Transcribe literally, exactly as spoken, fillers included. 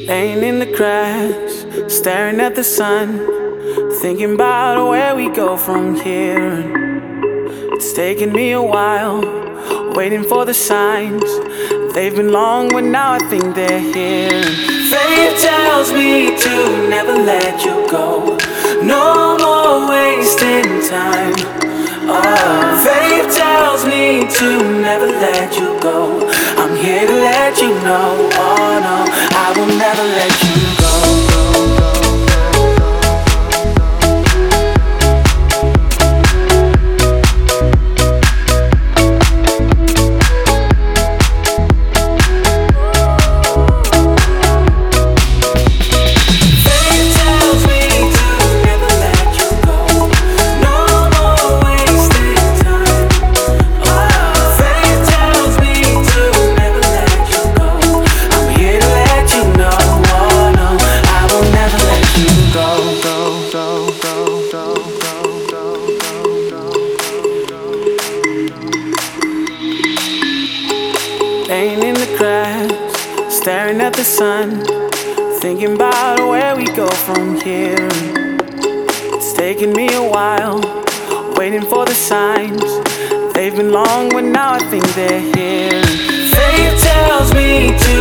Laying in the grass, staring at the sun, thinking about where we go from here. It's taken me a while, waiting for the signs. They've been long, but now I think they're here. Fate tells me to never let you go. No more wasting time. Oh, fate tells me to never let you go. I'm here to let you know. Oh no, I will never let you go. Laying in the grass, staring at the sun, thinking about where we go from here. It's taken me a while, waiting for the signs. They've been long, but now I think they're here. Fate tells me to